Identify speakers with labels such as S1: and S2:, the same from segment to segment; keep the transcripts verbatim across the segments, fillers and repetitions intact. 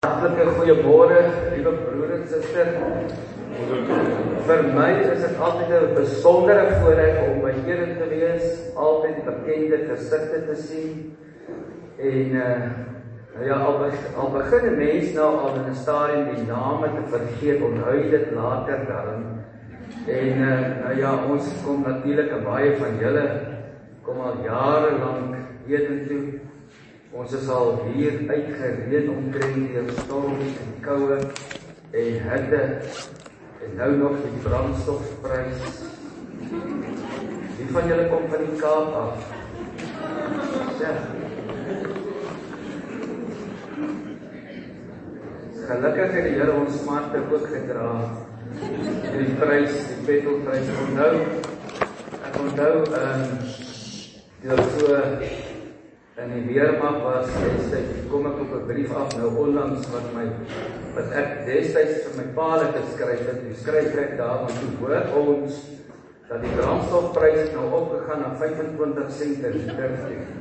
S1: Hartlike goeiemôre, liewe broer en suster. Vir my is dit altyd 'n besondere voorreg om by julle te wees, altyd bekende gesigte te sien. En uh, nou ja, al, be, al begin 'n mens nou al in 'n stadium die name te vergeet, onthou jy dit later dan. En uh, nou ja, ons kom natuurlik en baie van julle kom al jare lank hiertoe. Ons is al hier uitgereed omtrent deur storms en koue en hitte en nou nog die brandstofprys. Wie van julle kom van die Kaap af? Ja. Gelukkig het die Here ons smarte ook gedra. Die prys, die petrolprys onthou. Ek onthou ehm um, die so in die weermag was destyds, kom ek op 'n brief af nou onlangs wat my wat ek destyds vir my pa geskryf het. Die skryf ek daar want toe hoor ons dat die brandstofprys nou opgegaan na vyfentwintig sent per liter.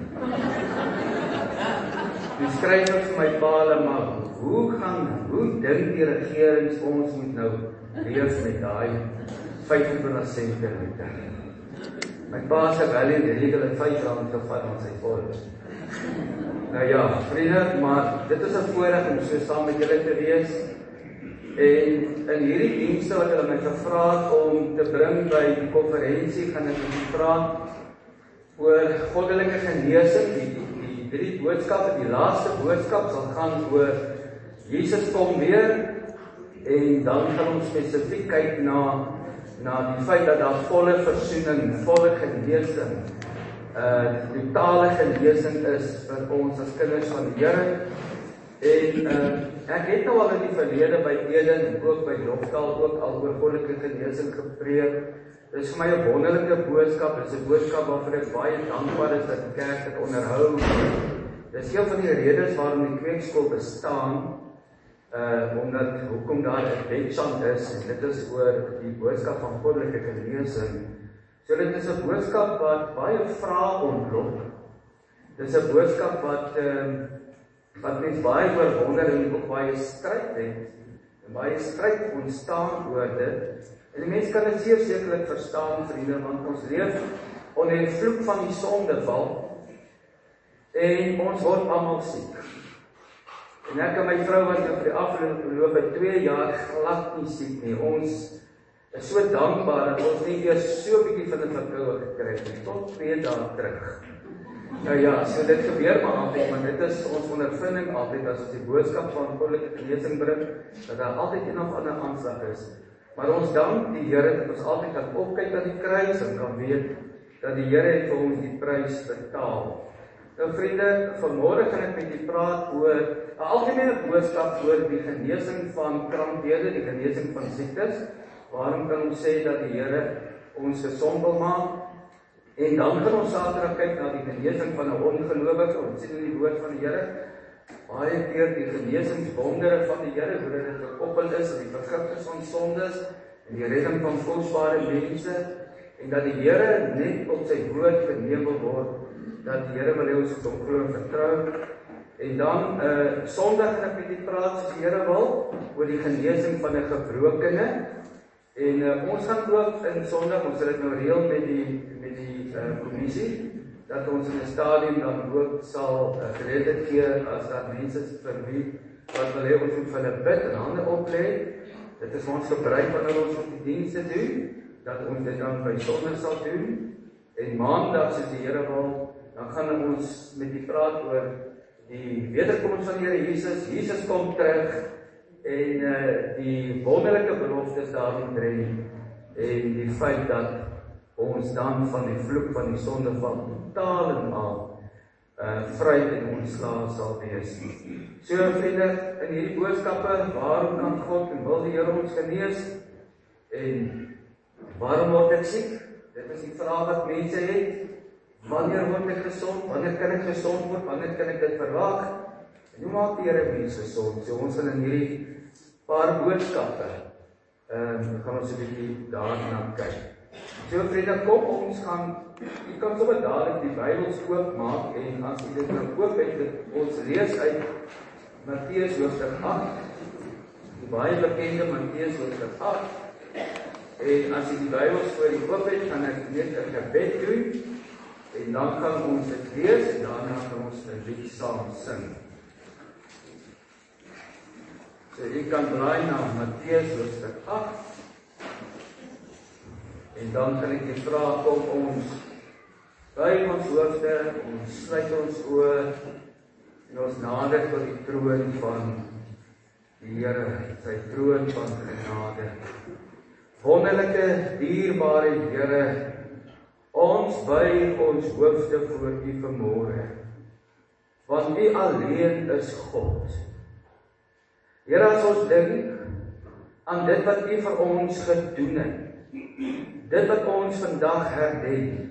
S1: Die skryf ek vir my pa, maar hoe gaan hoe dink die regerings ons moet nou leef met daai vyfentwintig sent per liter? My pa se wel in die regel het vyf rand gevat aan sy volk. Nou ja, vriende, maar dit is 'n voorreg om so saam met julle te wees. En in hierdie dienste wat hulle my gevra het om te bring by die konferensie, gaan ek praat oor goddelike genesing. Die, die, die drie boodskappe, die laaste boodskap sal gaan oor Jesus kom weer. En dan gaan ons spesifiek kyk na na die feit dat daar volle versoening, volle genesing, uh, totale genesing is vir ons as kinders van die Here. En uh, ek het nou al in die verlede by Eden en ook by Loftal ook al oor goddelike genesing gepreek. Dit is vir my 'n wonderlike boodskap, dit is 'n boodskap waarvoor ek baie dankbaar is dat die kerk dit onderhou. Dit is een van die redes waarom die kweekskool bestaan. Uh, omdat hoekom daar 'n wetstand is, en dit is oor die boodskap van goddelike genesing. So dit is 'n boodskap wat baie vrae ontlok. Dit is 'n boodskap wat uh, wat mens baie verwonder en ook baie stryd het, en baie stryd ontstaan oor dit. En die mens kan dit zeer sekerlik verstaan, vriende, want ons leef onder die vloek van die sondeval, en ons word almal siek. En ek en my vrou was vir die afgelope twee jaar glad nie siek nie. Ons is so dankbaar dat ons nie eers so 'n bietjie van 'n verkoue gekry het tot twee dae terug. Nou ja, so dit gebeur maar altyd, maar dit is ons ondervinding altyd as ons die boodskap van goddelike genesing bring, dat daar altyd een of ander aanslag is. Maar ons dank die Here dat ons altyd kan opkyk na die kruis en kan weet dat die Here het vir ons die prys betaal. Nou vriende, vanmôre gaan ek met julle praat oor 'n algemene boodskap oor die genesing van krankhede, die genesing van siektes. Waarom kan ons sê dat die Here ons gesond wil maak? En dan gaan ons Saterdag kyk na die genesing van 'n ongelowige. Ons sien in die woord van die Here baie keer die genesingswondere van die Here, hoe dit gekoppel is aan die vergifnis van sondes en die redding van kosbare mense, en dat die Here net op sy woord geneem wil word, dat die Here wil hê ons op glo en vertrou. En dan uh, Sondag gaan ek met die praat soos die Here wil oor die genesing van 'n gebrokene. En uh, ons gaan ook in Sondag, ons sal dit nou reël met die met die uh, kommissie, dat ons in 'n stadium dan ook sal uh, geleentheid gee as daar mense vir wie wat wil hê ons moet vir hulle bid en hande oplê. Dit is ons gebruik wanneer ons op die dienste doen, dat ons dit dan by Sondag sal doen. En Maandag, soos die Here wil, dan gaan ons met die praat oor die wederkoms van die Here Jesus. Jesus kom terug en uh, die wonderlike beloftes daaromtrent en die feit dat ons dan van die vloek van die sonde van totaal en al uh, vry en ontslae sal wees. So vriende, in hierdie boodskappe, waarom kan God en wil die Here ons genees? En waarom word ek siek? Dit is die vraag wat mense het. Wanneer word ek gesond? Wanneer kan ek gesond word? Wanneer kan ek dit verwag? En hoe maak die Here mense gesond? So ons sal in hierdie paar boodskappe um, gaan ons 'n bietjie daarna kyk. So vriende, kom ons gaan, jy kan sommer dadelik die Bybel oopmaak en as jy dit nou oop het, ons lees uit Matteus hoofstuk agt, die baie bekende Matteus hoofstuk agt. En as jy die Bybels voor die oop het, gaan ek net 'n gebed doen, en dan gaan ons dit lees, en daarna gaan ons 'n lied saam sing. So jy kan blaai na Matteus hoofstuk agt, en dan kan ek jy vra, kom ons buig ons hoofde, ons sluit ons oë, en ons nader tot die troon van die Here, sy troon van genade. Wonderlike, dierbare Here, ons buig ons hoofde voor U vanmôre, want U alleen is God. Here, as ons dink aan dit wat U vir ons gedoen het, dit wat ons vandag herdenk,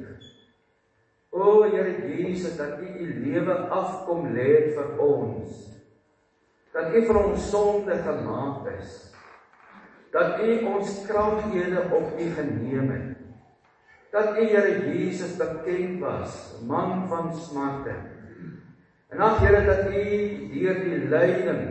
S1: o Here Jesus, dat U U lewe afkom lê het vir ons, dat U vir ons sonde gemaak is, dat U ons kraakhede op U geneem het, dat U Here Jesus bekend was, man van smarte, en ag Here, dat U deur die lyding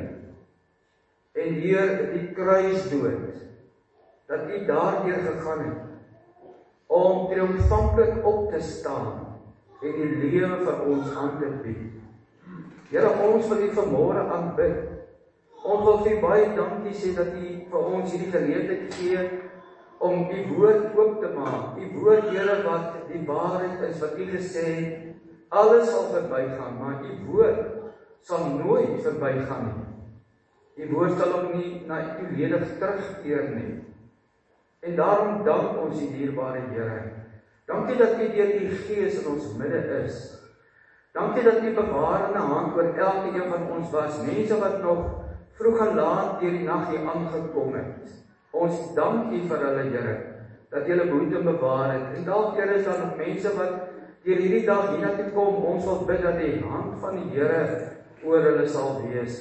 S1: en deur die kruisdood, dat U daardeur gegaan het, om triomfantlik op te staan, en die lewe vir ons aan te bied. Here, ons wil U vanmôre aanbid. Ons wil vir U baie dankie sê dat U vir ons hierdie geleentheid gee om U woord oop te maak. U woord, Here, wat die waarheid is, wat U gesê het, alles sal verbygaan, maar U woord sal nooit verbygaan nie. U woord sal ook nie na U ledig terugkeer nie. En daarom dank ons U dierbare Here. Dankie dat U deur U Gees in ons midde is. Dankie dat U bewarende hand oor elke een van ons was, mense wat nog vroeg en laat deur die nag hier aangekom het. Ons dank U vir hulle, Here, dat U hulle behoed en bewaar het. En dalk, Here, is daar nog mense wat deur hierdie dag hiernatoe kom. Ons wil bid dat die hand van die Here oor hulle sal wees.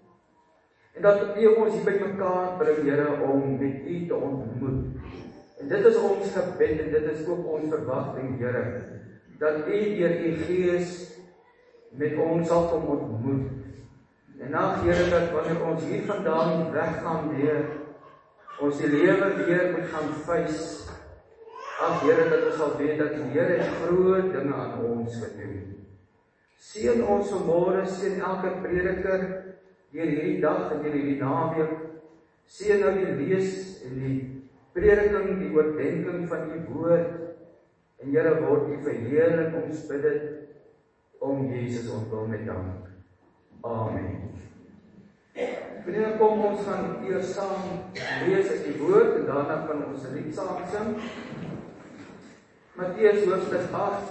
S1: En dat U ons hier by mekaar bring, Here, om met U te ontmoet. En dit is ons gebed en dit is ook ons verwagting, Here, dat U deur U Gees met ons sal kom ontmoet. En ag Here, dat wanneer ons hier vandaan weggaan weer, ons die lewe weer moet gaan face. Ag Here, dat ons sal weet dat die Here groot dinge aan ons gedoen. Seën ons vanmôre, seën elke prediker deur hierdie dag en deur hierdie naweek. Seën nou die lees en die prediking, die oordeenking van U woord, en Here, word U verheerlik, ons bid dit om Jesus ontwil met dank. Amen. Vriende, kom ons gaan eers saam lees uit die woord, en daarna kan ons 'n lied saam sing. Matteus hoofstuk agt.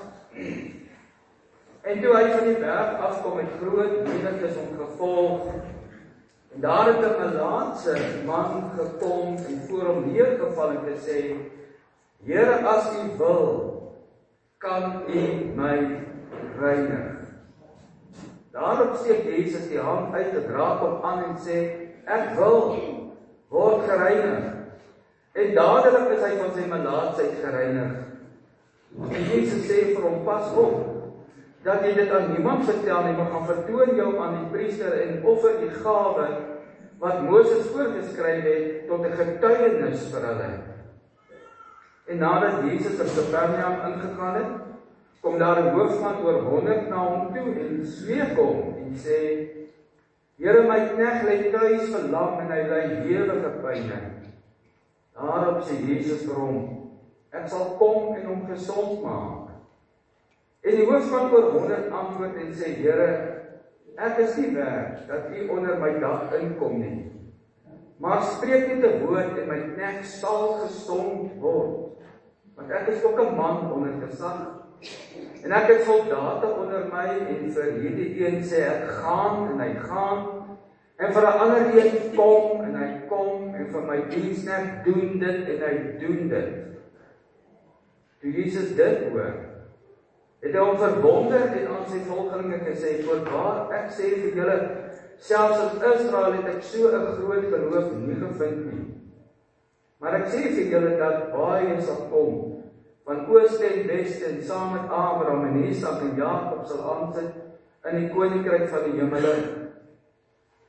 S1: En toe hy van die berg afkom met groot menigtes hom gevolg, en daar het 'n melaatse man gekom en voor hom neergeval en gesê, Here, as U wil, kan U my reinig. Daarop steek Jesus die hand uit en raak hom aan en sê, ek wil, word gereinig. En dadelik is hy van sy melaatsheid gereinig. En Jesus sê vir hom, pas op, dat jy dit aan niemand vertel nie, maar gaan vertoon jou aan die priester en offer die gawe wat Moses voorgeskryf het tot 'n getuienis vir hulle. En nadat Jesus in Kapernaum ingegaan het, kom daar 'n hoofman oor honderd na hom toe en smeek hom en sê, Here, my knegt lê tuis verlam en hy ly ewige pyne. Daarop sê Jesus vir hom, ek sal kom en hom gesond maak. En die hoofman oor honderd antwoord en sê, Here, ek is nie werd dat U onder my dak inkom nie, maar spreek net 'n woord en my knegt sal gesond word, want ek is ook 'n man onder gesag, en ek het soldate onder my, en vir hierdie een sê ek gaan, en hy gaan, en vir 'n ander een kom, en hy kom, en vir my diensknegt doen dit, en hy doen dit. Toe Jesus dit hoor, het hy hom verwonder en aan sy volgelinge gesê, voorwaar ek sê vir julle, selfs in Israel het ek so 'n groot geloof nie gevind nie. Maar ek sê vir julle dat baie sal kom, van ooste en weste, en saam met Abraham en Isak en Jakob sal aansit in die koninkryk van die hemele.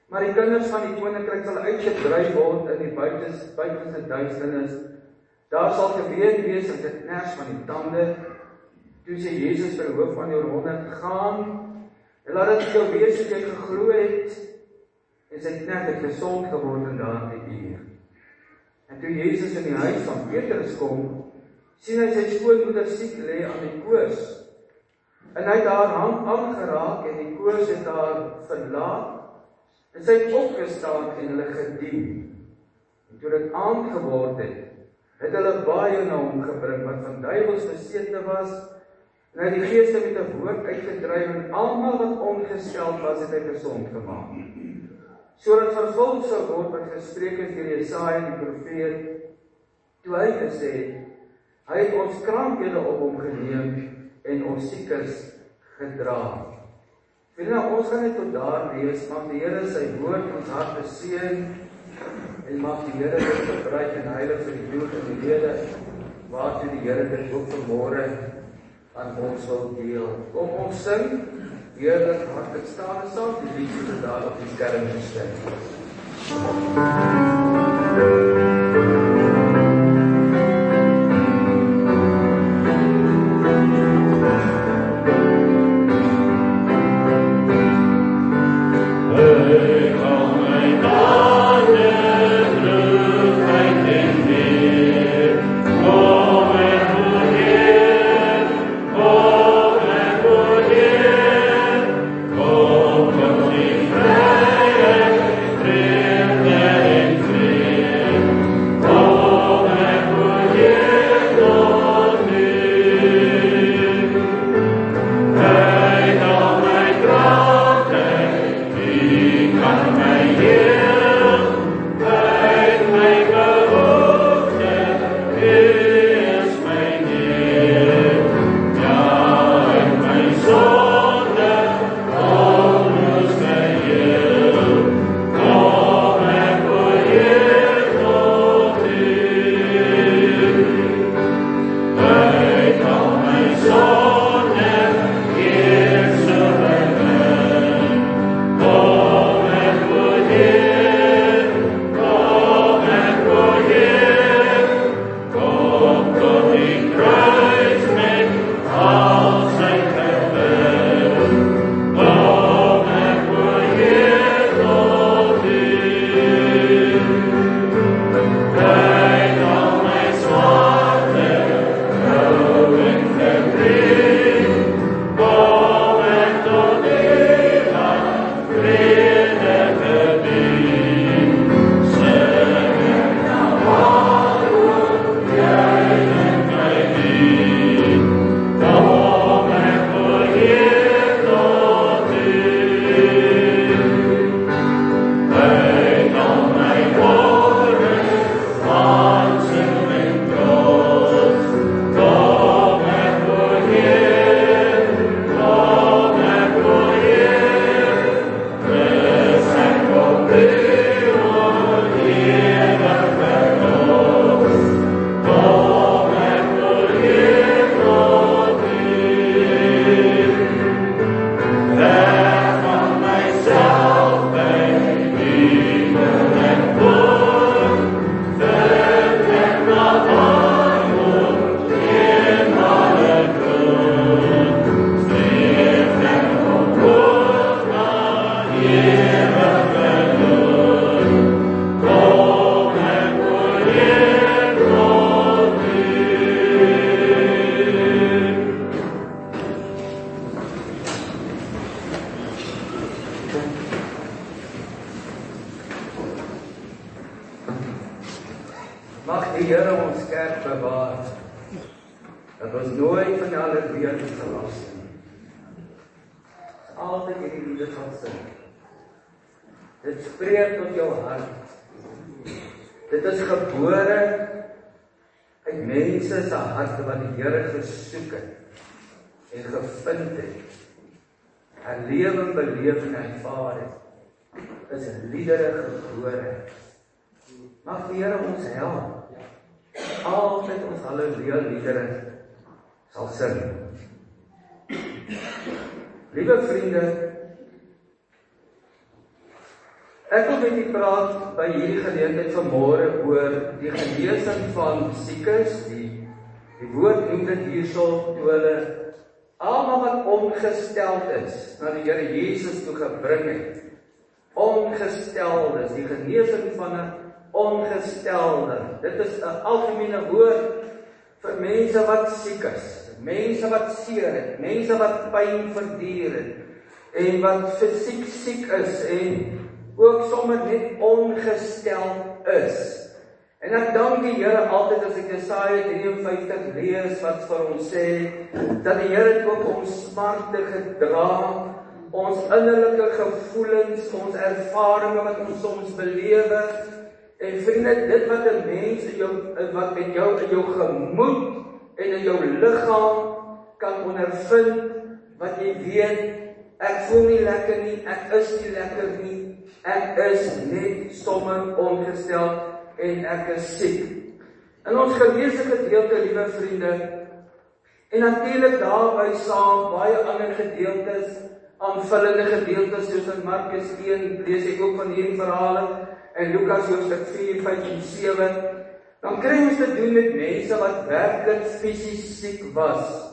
S1: Maar die kinders van die koninkryk sal uitgedryf word in die buitenste, buitenste duisternis. Daar sal geween wees en geknars van die tande. Toe sê Jesus vir die hoof van die honderd, gaan, en laat dit jou wees as jy geglo het, en sy knegt het gesond geword in daardie uur. En toe Jesus in die huis van Petrus kom, sien hy sy skoonmoeder siek lê aan die koors. En hy het haar hand aangeraak en die koors het haar verlaat, en sy het opgestaan en hulle gedien. En toe dit aand geword het, het hulle baie na hom gebring, wat van duiwels besete was, en hy die geeste met 'n woord uitgedryf, en almal wat ongesteld was, het hy gesond gemaak. Sodat vervul sou word wat gespreek is deur Jesaja die profeet, toe hy gesê het, hy het ons krankhede op hom geneem, en ons siekes gedra. Vriende, ons gaan net tot daar lees, mag die Here sy woord ons harte seën, en mag die Here dit gebruik en heilig vir die doel en die rede, waartoe die Here dit ook vanmôre aan ons wil deel. Kom ons sing, heerlik hartlik staan en saam die lied wat daar op die skerm gestel. Mag die Here ons kerk bewaar, dat ons nooit van die ander weer sal las nie. Altyd hierdie liede sal sing. Dit spreek tot jou hart. Dit is gebore uit mense se harte wat die Here gesoek het en gevind het. 'n Lewe beleef en ervaar het. Is liedere gebore. Mag die Here ons help. Altyd ons halleluja liedere sal sing. Liewe vriende, Ek wil met u praat by hierdie geleentheid vanmôre oor die genesing van siekes. Die, die woord noem dit hierso, toe hulle almal wat ongesteld is, na die Here Jesus toe gebring het. Ongesteldes, die genesing van 'n ongestelde. Dit is 'n algemene woord vir mense wat siek is, mense wat seer het, mense wat pyn verduur het, en wat fisiek siek is, en ook sommer net ongestel is. En ek dank die Here altyd as ek Jesaja drie en vyftig lees, wat vir ons sê, dat die Here het ook ons smarte gedra, ons innerlike gevoelens, ons ervarings wat ons soms belewe. En vriende, dit wat 'n mens in jou, wat met jou in jou gemoed en in jou liggaam kan ondervind, wat jy weet, ek voel nie lekker nie, ek is nie lekker nie, ek is net sommer ongestel en ek is siek. In ons geleesde gedeelte, liewe vriende, en natuurlik daarby saam baie ander gedeeltes, aanvullende gedeeltes, soos in Markus een, lees ek ook van hierdie verhale, en Lukas hoofstuk vier, vyf en sewe, dan kry ons te doen met mense wat werklik fisies siek was.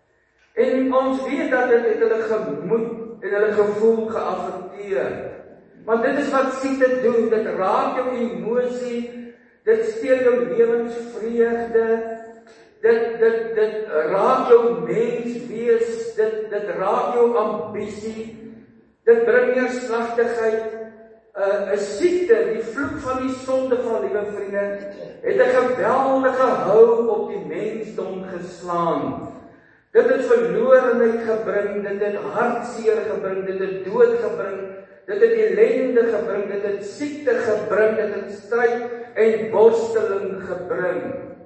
S1: En ons weet dat dit het hulle gemoed en hulle gevoel geaffekteer. Want dit is wat siekte doen, dit raak jou emosie, dit steel jou lewensvreugde, dit, dit, dit raak jou menswees, dit, dit raak jou ambisie, dit bring neerslagtigheid. Uh, 'n siekte, die vloek van die sondeval, liewe vriende, het 'n geweldige hou op die mensdom geslaan. Dit het verlorenheid gebring, dit het hartseer gebring, dit het dood gebring, dit het ellende gebring, dit het siekte gebring, dit het stryd en worsteling gebring.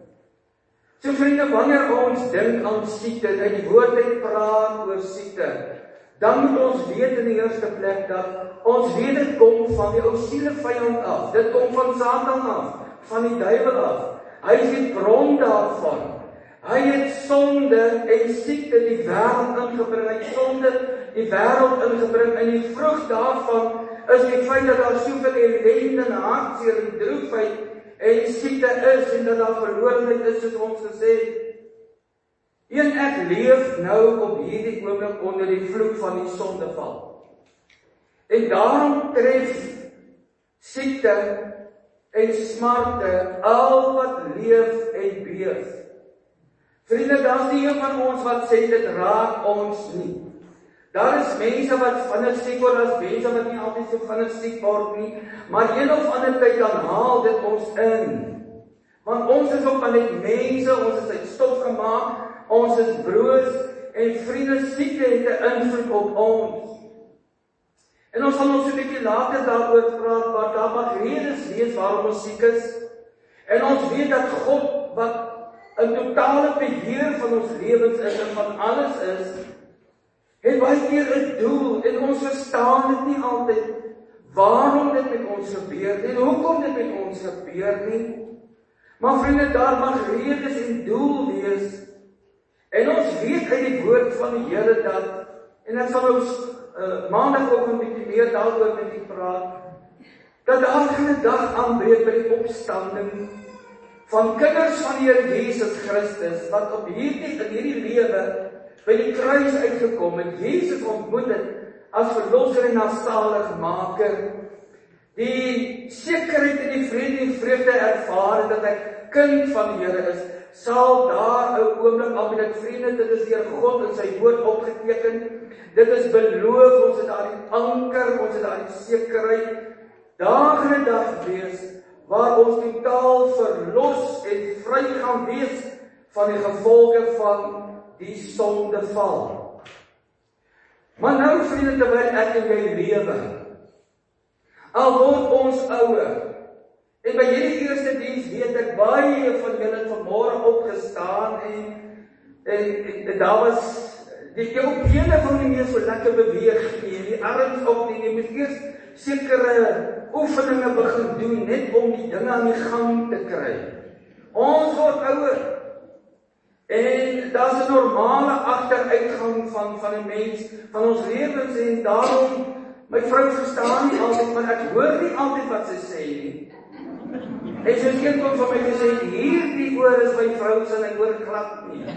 S1: So vriende, wanneer ons dink aan siekte, en die woord het praat oor siekte, dan moet ons weet in die eerste plek dat ons weet dit kom van die ou siele vyand af. Dit kom van Satan af, van die duiwel af. Hy is die bron daarvan. Hy het sonde en siekte die wêreld ingebring. Hy het sonde die wêreld ingebring. En die vrug daarvan is die feit dat daar soveel ellende en hartseer en droefheid en siekte is, en dat daar verlorenheid is, soos ons gesê het. En ek leef nou op hierdie oomblik onder die vloek van die sondeval. En daarom tref siekte en smarte al wat leef en beef. Vriende, daar is nie een van ons wat sê dit raak ons nie. Daar is mense wat vinnig siek word, daar is mense wat nie altyd so vinnig siek word nie, maar een of ander tyd dan haal dit ons in. Want ons is ook al net mense, ons is uit stof gemaak, ons is broos, en vriende, siekte het 'n invloed op ons. En ons gaan ons so 'n bietjie later daaroor praat, maar daar mag redes wees waarom ons siek is. En ons weet dat God, wat 'n totale beheer van ons lewens is en van alles is, het baie keer 'n doel, en ons verstaan dit nie altyd waarom dit met ons gebeur en hoekom dit met ons gebeur nie. Maar vriende, daar mag redes en doel wees. En ons weet uit die woord van die Here dat, en ek sal ons uh, maandag ook 'n bietjie meer daaroor met u praat, dat daar geen dag aanbreek by die opstanding van kinders van die Here Jesus Christus, wat op hierdie, in hierdie lewe by die kruis uitgekom het, Jesus ontmoet het as verlosser en as saligmaker, die sekerheid en die vrede en vreugde ervaar dat ek kind van die Here is, sal daar 'n oomblik al met vriende, dit is deur God in sy woord opgeteken, dit is beloof, ons het daar die anker, ons het daar die sekerheid, daar gaan 'n dag wees, waar ons totaal verlos en vry gaan wees van die gevolge van die sondeval. Maar nou vriende, terwyl ek en jy lewe, al word ons ouer, en by hierdie eerste diens weet ek, baie van julle het vanmôre opgestaan, en, en, en, en daar was, die jou bene van nie meer so lekker beweeg nie, die arms op nie, jy moet eers sekere oefeninge begin doen, net om die dinge aan die gang te kry. Ons word ouer, en daar is 'n normale agteruitgang van, van 'n mens, van ons lewens, en daarom My vrou verstaan nie altyd, maar ek hoor nie altyd wat sy sê nie. En sy het een kom van my gesê, hierdie oor is my vrou se en ek hoor glad nie.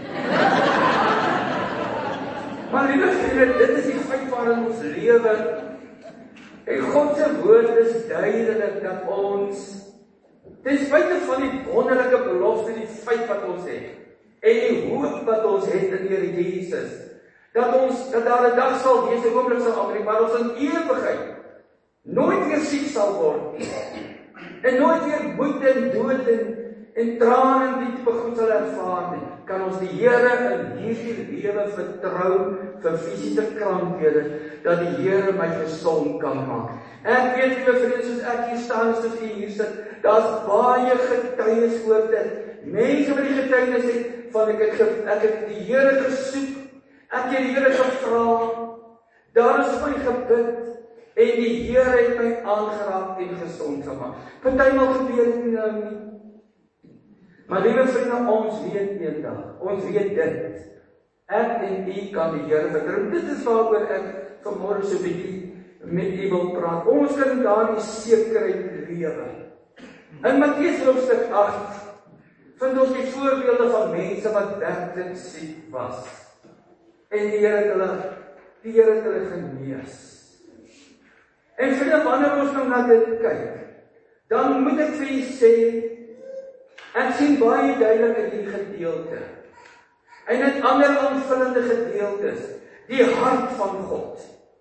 S1: Maar liewe vriende, dit is die feit waarin ons lewe. En God se woord is duidelik dat ons, ten spyte van die wonderlike belofte, die feit wat ons het, en die hoop wat ons het in die Here Jesus, dat ons, dat daar 'n dag sal wees, 'n oomblik sal aanbreek, waar ons in ewigheid nooit weer siek sal word nie, en nooit weer moeite en dood en, en trane en die tipe goed sal ervaar nie, kan ons die Here in hierdie lewe vertrou vir fisiese krankhede, dat die Here my gesond kan maak. Ek weet, liewe vriende, soos ek hier staan, soos ek hier sit, daar's baie getuienis oor dit. Mense wat die getuienis het, van ek het, ek het die Here gesoek, ek het die Here gevra, daar is my gebid, en die Here het my aangeraak en gesond gemaak. Partymal gebeur dit nie nou nie. Maar liewe vriende, ons weet eendag, ons weet dit. Ek en u kan die Here vertrou. Dit is waaroor ek vanmôre so 'n bietjie met u wil praat. Ons kan daardie sekerheid lewe. In Matteus hoofstuk agt vind ons die voorbeelde van mense wat werklik siek was. En die Here het hulle, die Here het hulle genees. En vriende, wanneer ons nou na dit kyk, dan moet ek vir u sê, ek sien baie duidelik in hierdie gedeelte, en in ander aanvullende gedeeltes, die hart van God.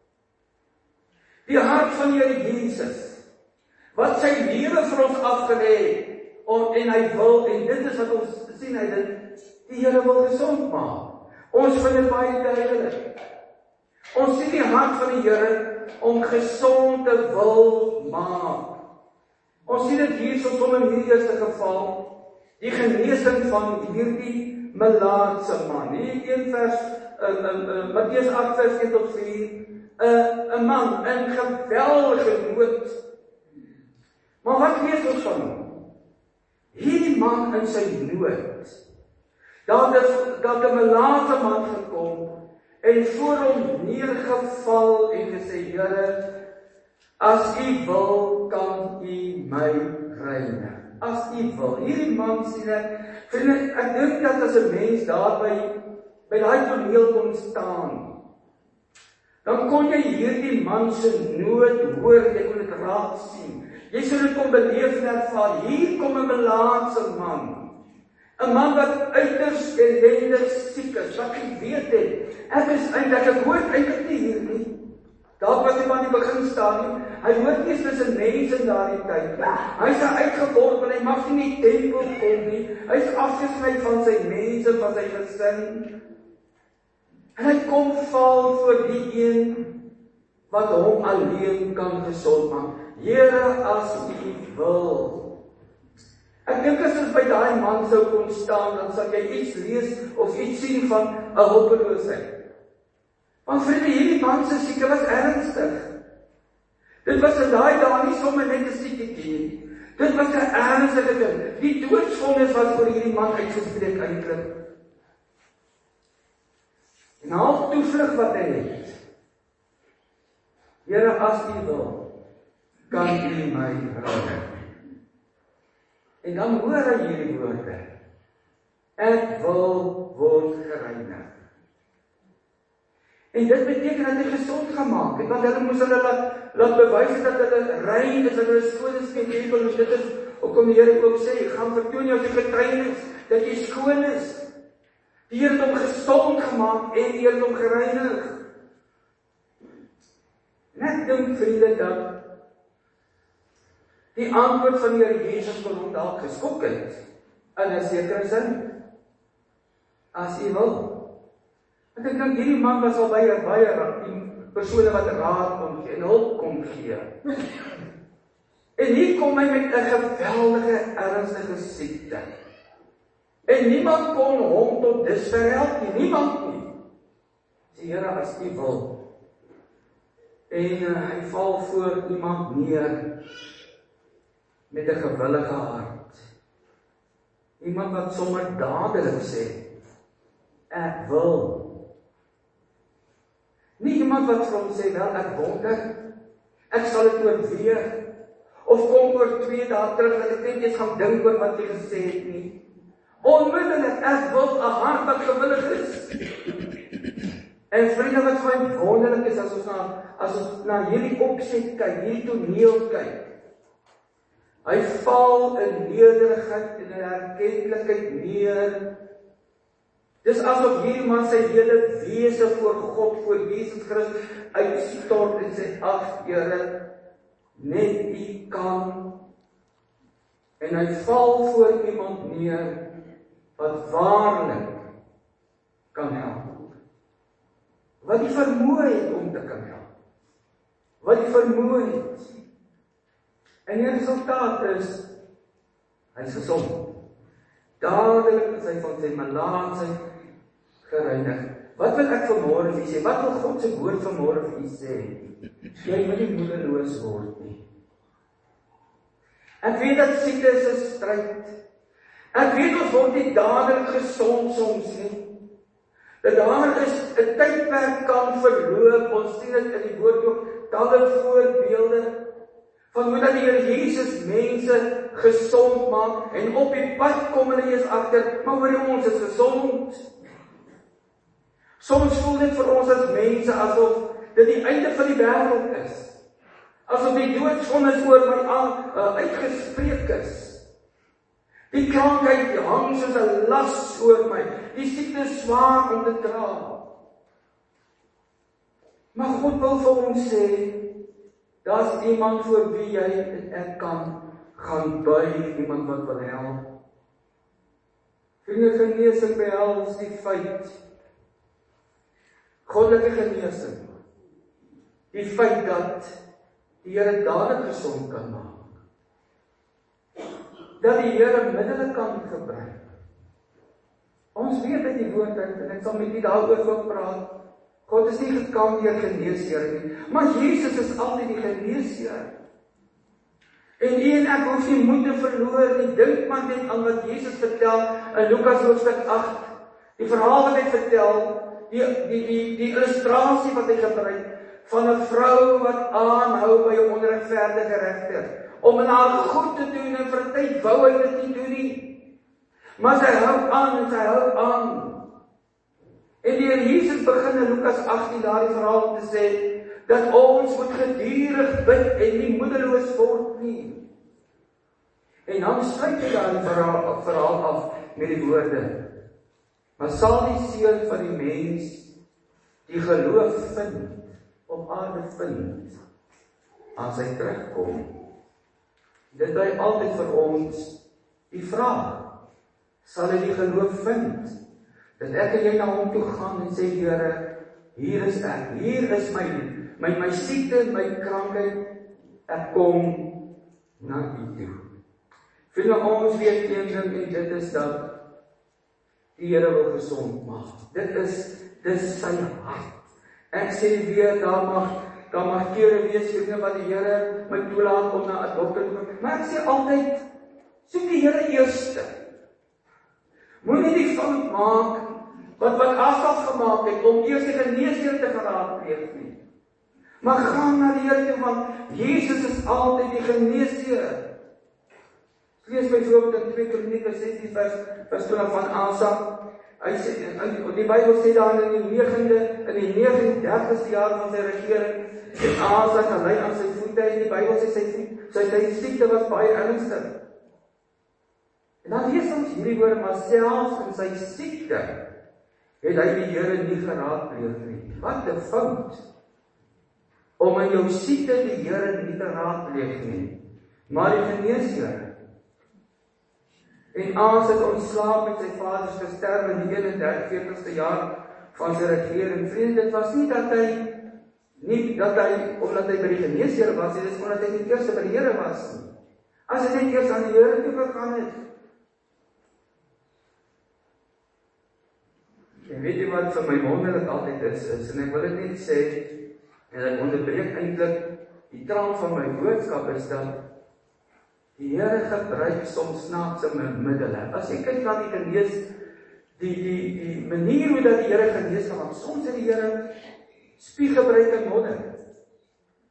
S1: Die hart van die Here Jesus, wat sy lewe vir ons afgelê het, en hy wil, en dit is wat ons sien, hy dit, die Here wil gesond maak. Ons vind dit baie duidelik. Ons sien die hart van die Here om gesond te wil maak. Ons sien dit hier soos om in hierdie eerste geval, die genesing van hierdie melaatse man. Hier een vers, uh, uh, uh, Matteus agt vers een tot vier, 'n uh, 'n man in geweldige nood. Maar wat lees ons van hom? Hierdie man in sy nood, dat is, dat 'n melaatse man gekom, en voor hom neergeval en gesê, Here, as u wil, kan u my reinig. As u wil. Hierdie man sien ek, vriende, ek dink dat as 'n mens daar by, by daai toneel kon staan, dan kon jy hierdie man se nood hoor, jy kon dit raak sien. Jy sou dit kon beleef en ervaar. Hier kom 'n melaatse man. 'n Man wat uiters ellendig siek is, wat jy weet het. Ek is eintlik, ek hoort eintlik nie hier nie. Daar was hy maar nie begin staan nie. Hy hoort nie tussen mense in daardie tyd nie. Hy is uitgeword, want hy mag nie in die tempel kom nie. Hy is afgesny van sy mense, van sy gesin. En hy kom val voor die een wat hom alleen kan gesond maak. Here, as u wil. Ek dink as ons by daai man sou kon staan, dan sal jy iets lees of iets sien van 'n hulpeloosheid. Want vriende, hierdie man se siekte was ernstig. Dit was in daai dae nie sommer net 'n siektetjie nie. Dit was 'n ernstige ding. Die doodsvonnis was vir hierdie man uitgespreek eintlik. En al toevlug wat hy het. Here, as u wil, kan u my reinig. En dan hoor hy hierdie woorde. Ek wil word gereinig. En dit beteken dat hy gesond gemaak het, want hulle moes hulle laat, laat bewys dat hulle rein is, dat hulle skoon is en tempel, en dit is, hoekom die Here ook sê, gaan vertoon jou die getuienis, dat jy skoon is. Die Here het hom gesond gemaak, en die Here het hom gereinig. En ek dink, vriende, dat die antwoord van die Here Jesus kon hom dalk geskok het, in 'n sekere sin, as u wil. Want ek dink hierdie man was al baie, baie die persone wat raad kon gee, en hulp kon gee. En hier kom hy met 'n geweldige, ernstige siekte. En niemand kon hom tot dusver help nie, niemand nie. Sê, Here, as u wil. En uh, hy val voor iemand neer, met 'n gewillige hart. Iemand wat sommer dadelik sê, ek wil. Nie iemand wat vir hom sê, wel, ek wonder, Ek sal dit oorweeg. Of kom oor twee dae terug dat ek net eens gaan dink oor wat jy gesê het nie. Onmiddellik, ek wil 'n hart wat gewillig is. En vriende, wat vir my wonderlik is, as ons na, as ons na hierdie opset kyk, hierdie toneel kyk, hy val in nederigheid en in erkentlikheid neer. Dis asof hierdie man sy hele wese voor God, voor Jesus Christus uitstort en sê, ag Here, net U kan. En hy val voor iemand neer wat waarlik kan help. Wat die vermoë het om te kan help. Wat die vermoë het. En die resultaat is, hy is gesond. Dadelik is hy van sy malaatsheid gereinig. Wat wil ek vanmôre vir u sê? Wat wil God se woord vanmôre vir u sê? Jy moet nie moedeloos word nie. Ek weet dat siekte is 'n stryd. Ek weet ons word nie dadelik gesond soms nie. Dat daar is 'n tydperk kan verloop. Ons sien dit in die woord ook talle voorbeelde van hoe dat die Here Jesus mense gesond maak en op die pad kom hulle eers agter, maar hoor ons is gesond. Soms voel dit vir ons as mense asof dit die einde van die wêreld is. Asof die doodsvonnis oor my aan uh, uitgespreek is. Die krankheid hang soos 'n las oor my. Die siekte is swaar om te dra. Maar God wil vir ons sê, daar's iemand voor wie jy en ek kan gaan buig, iemand wat wil help. Vriende, genesing behels die feit, goddelike genesing, die feit dat die Here dadelik gesond kan maak. Dat die Here middele kan gebruik. Ons weet uit die woord uit, en ek sal met u daaroor wil praat, God is nie gekant deur geneesheer nie, maar Jesus is altyd die geneesheer. En u en ek hoef nie moed te verloor nie. Dink maar net aan wat Jesus vertel in Lukas hoofstuk agt. Die verhaal wat hy vertel, die die die die illustrasie wat hy gebruik van 'n vrou wat aanhou by 'n onregverdige regter om in haar goed te doen en vir 'n tyd wou hy dit nie doen nie. Maar sy hou aan en sy hou aan. En die Here Jesus begin in Lukas agttien daardie verhaal om te sê dat ons moet gedurig bid en nie moedeloos word nie. En dan sluit hy daardie verhaal, verhaal af met die woorde: maar sal die seun van die mens die geloof vind, op aarde vind, as hy terugkom? Dit bly altyd vir ons die vraag, sal hy die geloof vind, dat ek en jy na hom toe gaan en sê, Here, hier is ek, hier is my, my, my siekte, my krankheid, ek kom na u toe. Vriende, ons weet een ding en dit is dat die Here wil gesond maak. Dit is, dit is sy hart. Ek sê weer, daar mag, daar mag kere wees, vriende, wat die Here my toelaat om na 'n dokter te kom. Maar ek sê altyd, soek die Here eerste. Moenie die fout maak, wat wat Asaf gemaak het, om eers die geneesheer te geraadpleeg nie. Maar gaan na die Here toe, want Jesus is altyd die geneesheer. Lees byvoorbeeld in twee Kronieke sestien vers, vers twaalf van Asa. Hy sê, die Bybel sê daar in die negende, in die negentig en dertigste jaar van sy regering, en Asa kan lei aan sy voete, en die Bybel sê sy voet, sy, sy siekte was baie ernstig. En dan lees ons hierdie woorde, maar selfs in sy siekte, het hy die Here nie geraadpleeg nie. Wat 'n fout, om in jou siekte die Here nie te raadpleeg nie, maar die geneesheer. En Asa het ontslaap met sy vaders gesterf in die eenendertigste jaar van sy regering. Vriende, dit was nie dat hy, nie dat hy, omdat hy by die geneesheer was, dit is omdat hy nie eers by die Here was nie. As hy net eers aan die Here toe gegaan het. En weet jy wat vir my wonderlik altyd is, is, en ek wil dit net sê, en ek onderbreek eintlik die traan van my boodskap is dat die Here gebruik soms snaakse middele. As jy kyk na die genees, die, die, die manier hoe dat die Here genees kan maak, soms het die Here spieg gebruik en modder.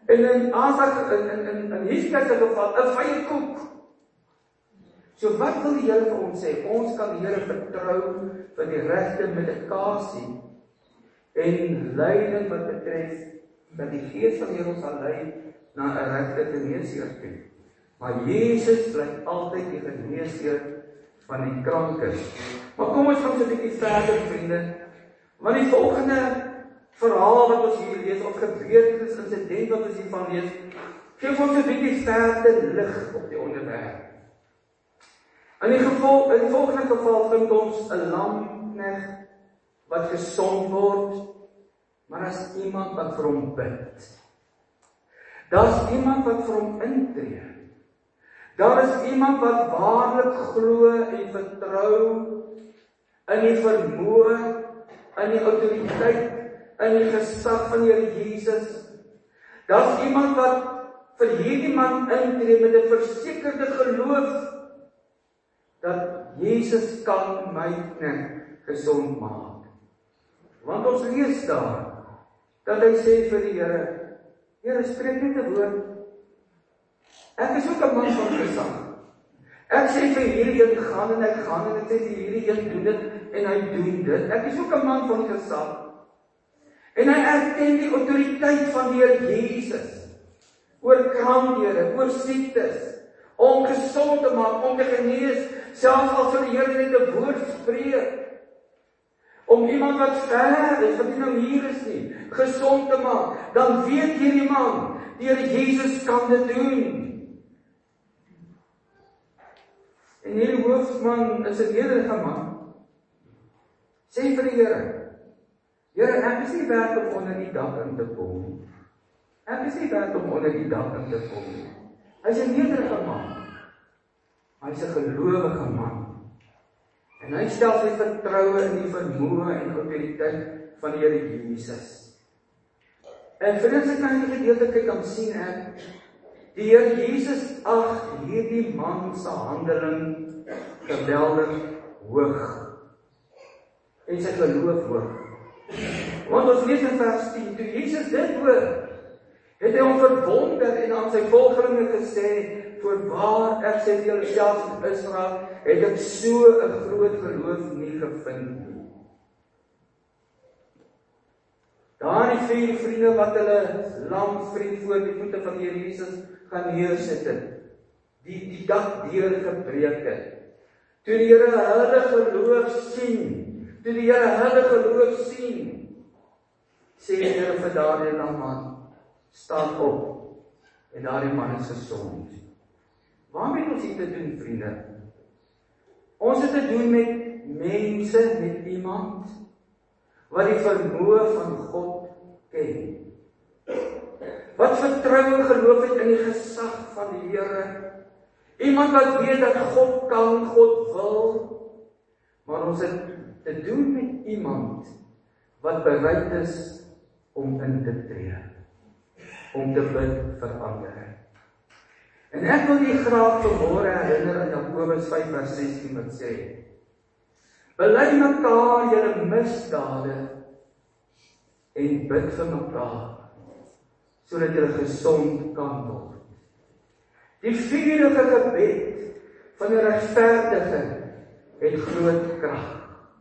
S1: En in Asa, in, in, in, in Hizkia se geval, 'n vye koek. So wat wil die Here vir ons sê? Ons kan die Here vertrou vir die regte medikasie en leiding wat betref dat die Gees van die Here ons sal lei na 'n regte geneesheer toe. Maar Jesus bly altyd die geneesheer van die krankes. Maar kom ons gaan so 'n bietjie verder, vriende. Want die volgende verhaal wat ons hier lees, of gebeurtenis, insident wat ons hiervan lees, gee ons 'n bietjie verder lig op die onderwerp. In die, geval, in die volgende geval vind ons 'n lamknegt wat gesond word, maar daar's iemand wat vir hom bid. Daar's iemand wat vir hom intree. Daar is iemand wat waarlik glo en vertrou in die vermoë, in die autoriteit, in die gesag van die Here Jesus. Daar's iemand wat vir hierdie man intree met 'n versekerde geloof dat Jesus kan my knegt gesond maak. Want ons lees daar dat hy sê vir die Here, Here, spreek net 'n woord. Ek is ook 'n man van gesag. Ek sê vir hierdie een gaan en ek gaan en ek sê vir hierdie een doen dit en hy doen dit. Ek is ook 'n man van gesag. En hy erken die autoriteit van die Here Jesus oor krankhede, oor siektes, om gesond te maak, om te genees, selfs al sal die Here net 'n woord spreek, om iemand wat ver is, wat nie nou hier is nie, gesond te maak, dan weet hierdie man, die Here Jesus kan dit doen. En hierdie hoofman is 'n nederige man. Sê vir die Here, Here, ek is nie werd om onder die dak in te kom nie. Ek is nie werd om onder die dak in te kom nie. Hy is 'n nederige man. Hy is 'n gelowige man. En hy stel sy vertroue in die vermoë en autoriteit van die Here Jesus. En vir ons kan jy gedeelte kyk, dan sien ek die Here Jesus ag hierdie man se handeling geweldig hoog. En sy geloof hoog. Want ons lees in vers tien, toe Jesus dit hoor, het hy hom verwonder en aan sy volgelinge gesê, voorwaar ek sê vir julle, selfs in Israel het ek so 'n groot geloof nie gevind nie. Daar die vier vriende wat hulle lamvriend voor die voete van die Here Jesus gaan neersit het, die die dak deur gebreek het. Toe die Here hulle geloof sien, toe die Here hulle geloof sien, sê die Here vir daardie lam man, staan op, en daardie man is gesond. Waarmee het ons hier te doen, vriende? Ons het te doen met mense, met iemand wat die vermoë van God ken. Wat vertrou en geloof het in die gesag van die Here. Iemand wat weet dat God kan, God wil. Maar ons het te doen met iemand wat bereid is om in te tree. Om te bid vir ander. En ek wil u graag vanmôre herinner aan Jakobus vyf vers sestien wat sê, bely mekaar julle misdade en bid vir mekaar, sodat julle gesond kan word. Die vurige gebed van 'n regverdige het groot krag.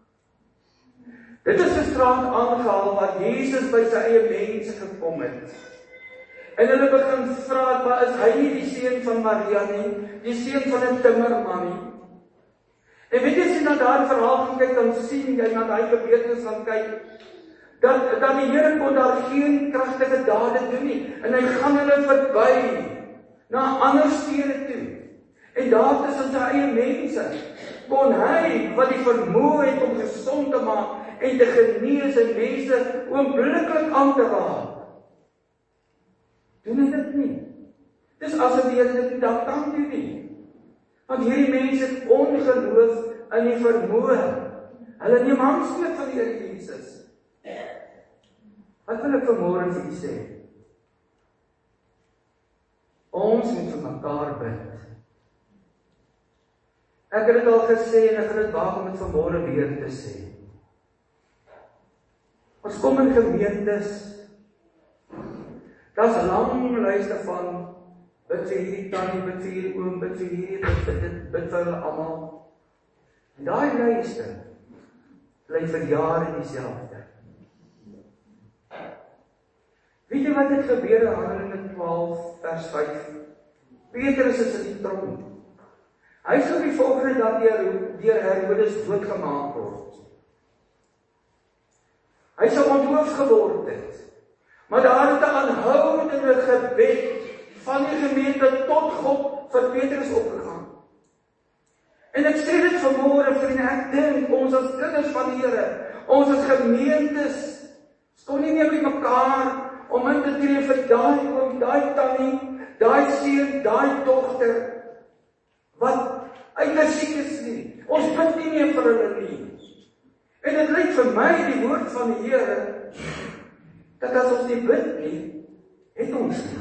S1: Dit is 'n straat aangehaal waar Jesus by sy eie mense gekom het. En hulle begin vra, maar is hy nie die seun van Maria nie, die seun van 'n timmerman nie? En weet jy, as jy na daardie verhaal gaan kyk, dan sien jy na daai gebeurtenis gaan kyk, dat, dat die Here kon daar geen kragtige dade doen nie, en hy gaan hulle verby, na ander stede toe. En daar tussen sy eie mense, kon hy, wat die vermoë het om gesond te maak, en te genees en mense oombliklik aan te raak, doen hy dit nie. Dis asof die Here dit nie daar kan doen nie. Want hierdie mense het ongeloof in die vermoë. Hulle neem handskoot van die Here Jesus. Wat wil ek vanmôre vir u sê? Ons moet vir mekaar bid. Ek het dit al gesê en ek gaan dit waag om dit vanmôre weer te sê. Ons kom in gemeentes Daar's 'n lang lyste van bid vir hierdie tannie, bid vir hierdie oom, bid vir hierdie, bid, bid, bid, bid vir hulle almal. En daai lyste bly vir jare dieselfde. Weet jy wat het gebeur in Handelinge twaalf vers vyf? Petrus is in die tronk. Hy sou die volgende dag deur, deur Herodes doodgemaak word. Hy sou onthoofd geword het. Maar daar het 'n aanhoudende gebed van die gemeente tot God vir Petrus opgegaan. En ek sê dit vanmôre, vriende, ek dink ons as kinders van die Here, ons as gemeentes, staan nie meer by mekaar om in te tree vir daai oom, daai tannie, daai seun, daai dogter, wat uiters siek is nie. Ons bid nie meer vir hulle nie. En dit lyk vir my die woord van die Here, dat as ons nie bid nie, het ons nie.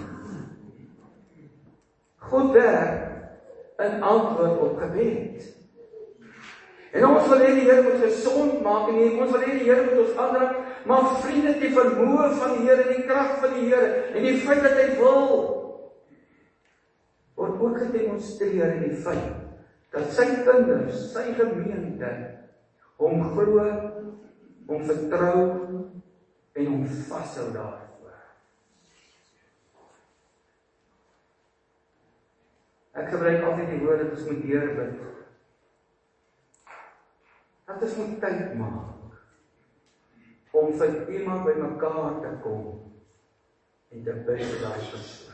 S1: God werk in antwoord op gebed. En ons wil hê die Here moet gesond maak en ons wil hê die Here moet ons aanraak, maar vriende, die vermoë van die Here, die krag van die Here en die feit dat hy wil, word ook gedemonstreer in die feit dat sy kinders, sy gemeente, hom glo, hom vertrou en hom vashou daarvoor. Ek gebruik altyd die woord dat ons moet deurbid. Dat ons moet tyd maak om vir iemand by mekaar te kom en te bid vir daai persoon.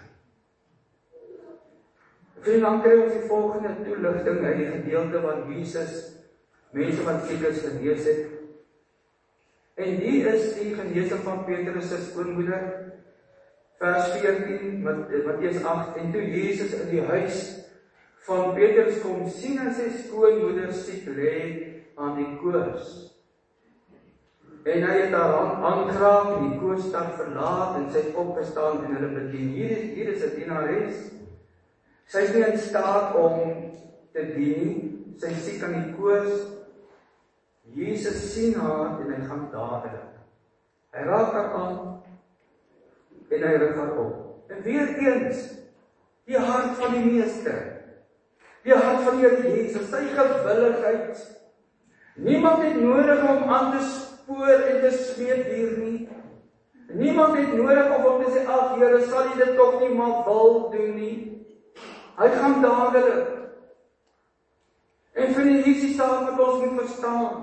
S1: Vriend, dan kry ons die volgende toeligting uit die gedeelte wat Jesus mense wat siek is genees het. En die is die genesing van Petrus se skoonmoeder. Vers veertien, Matteus agt, en toe Jesus in die huis van Petrus kom sien en sy skoonmoeder siek lê aan die koors. En hy het haar hand aangeraak en die koorstad verlaat en sy het opgestaan en hulle bedien. Hier is, hier is 'n dienares. Sy is nie in staat om te dien, sy is siek aan die koors. Jesus sien haar en hy gaan dadelik. Hy raak haar aan en hy rig haar op. En weer eens, die hart van die Meester, die hart van die Here Jesus, sy gewilligheid. Niemand het nodig om aan te spoor en te smeek hier nie. Niemand het nodig om om te sê, ag Here, sal jy dit tog nie maar wil doen nie. Hy gaan dadelik. En vir die hierdie saak wat ons moet verstaan,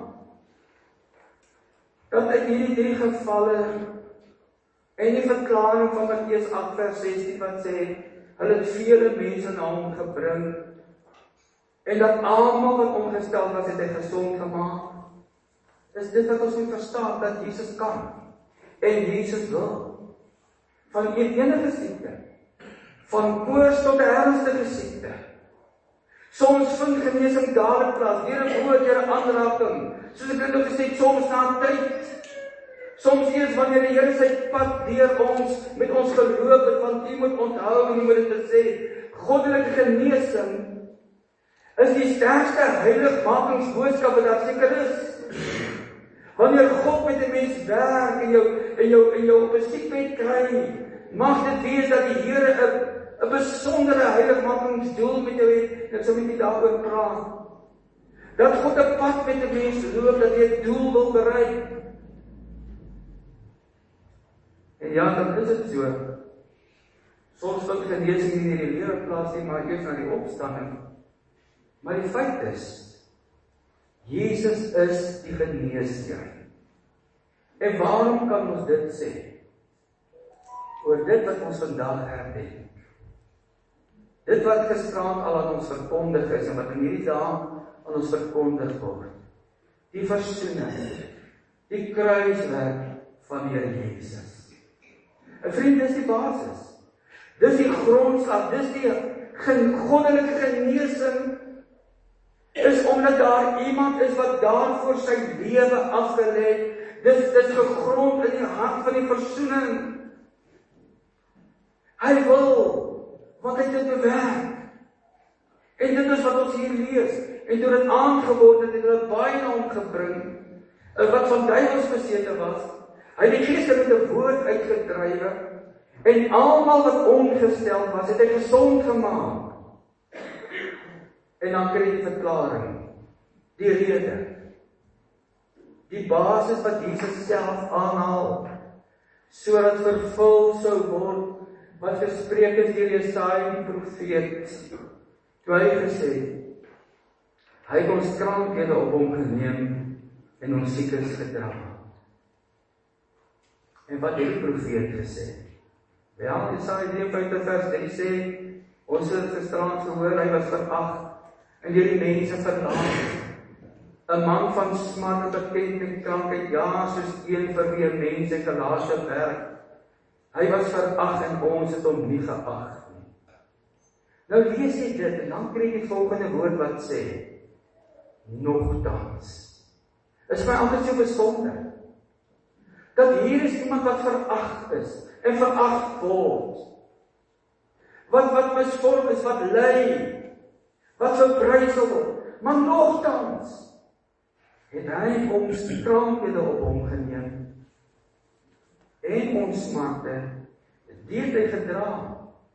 S1: dat uit hierdie drie gevalle en die verklaring van Matteus agt vers sestien wat sê, hulle het vele mense na hom gebring, en dat almal wat omgestel was, het hy gesond gemaak. Is dit wat ons moet verstaan, dat Jesus kan, en Jesus wil, van enige siekte, van koors tot 'n ernstige siekte. Soms vind genesing dadelik plaas, deur 'n woord, deur 'n aanraking, soos ek dit ook gesê het, soms na tyd. Soms eers wanneer die Here sy pad deur ons, met ons geloop het, want U moet onthou, en U moet dit sê, goddelike genesing is die sterkste heiligmakingsboodskap wat daar seker is. Wanneer God met 'n mens werk en jou en jou en jou op 'n siekbed kry, mag dit wees dat die Here 'n 'n besondere heiligmakingsdoel met jou het. Ek sal met U daaroor praat. Dat God 'n pad met 'n mens loop, dat hy 'n doel wil bereik. En ja, dan is dit so. Soms vind genesing nie in die lewe plaas nie, maar eers na die opstanding. Maar die feit is, Jesus is die geneesheer. En waarom kan ons dit sê? Oor dit wat ons vandag herdenk. Dit wat gisterand al aan ons verkondig is, en wat in hierdie dae aan ons verkondig word. Die versoening, die kruiswerk van die Here Jesus. 'n Vriend, dis die basis. Dis die grondslag, dis die goddelike genesing, is omdat daar iemand is wat daarvoor sy lewe afgelê het. Dis dis gegrond in die hart van die versoening. Hy wil, want hy het dit bewerk. En dit is wat ons hier lees. En toe dit aangeword het, het hulle baie na hom gebring, wat van duiwels besete was. Hy het die geeste met 'n woord uitgedrywe, En almal wat ongesteld was, het hy gesond gemaak. En dan kry die verklaring, die rede, die basis wat Jesus self aanhaal, sodat vervul sou word, wat gespreek is deur Jesaja die profeet, toe hy gesê, hy het ons krankhede op hom geneem, en ons siekes gedra. En wat het die profeet gesê? Ja, Jesaja drieënvyftig vers drie sê, ons het gisterand gehoor, hy was verag, en deur die mense verlaat. 'n man van smart, bekend met krankheid, ja, soos een vir wie 'n mens sy galase werk. Hy was verag en ons het hom nie geag nie. Nou lees jy dit, en dan kry jy die volgende woord wat sê, nogtans. Is my altyd so besonder, dat hier is iemand wat verag is, en verag word. Wat wat misvorm is, wat ly, wat verbrysel word, maar nogtans, het hy ons krankhede op hom geneem, en ons smarte, die het hy gedra.